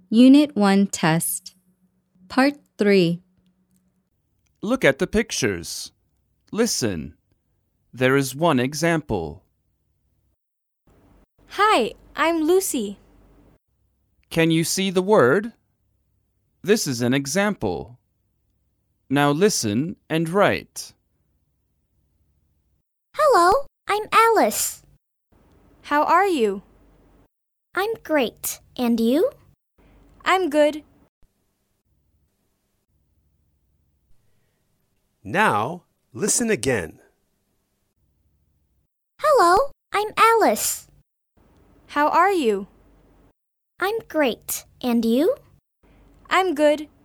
Unit 1 Test Part 3. Look at the pictures. Listen. There is one example. Hi, I'm Lucy. Can you see the word? This is an example. Now listen and write. Hello, I'm Alice. How are you? I'm great. And you? I'm good. Now, listen again. Hello, I'm Alice. How are you? I'm great. And you? I'm good.